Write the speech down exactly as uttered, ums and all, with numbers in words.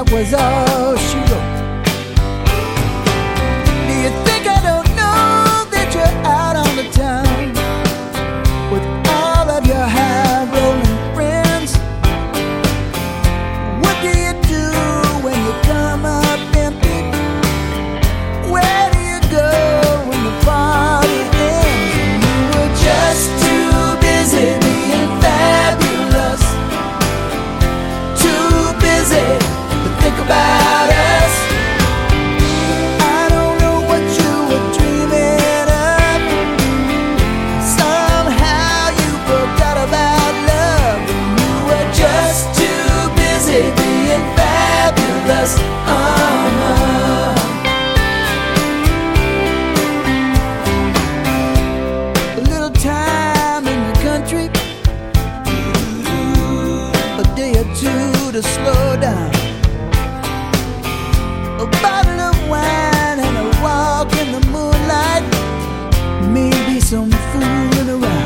was all she wrote. Do you think I don't know that you're out on the town with all of your high rolling friends? What do you do when you come up empty? Where do you go when the party ends? And you were just too busy being fabulous, too busy to think about us. I don't know what you were dreaming of. Somehow you forgot about love, and you were just too busy being fabulous. Uh-huh. A little time in the country, a day or two to slow down, a bottle of wine and a walk in the moonlight, maybe some fooling around.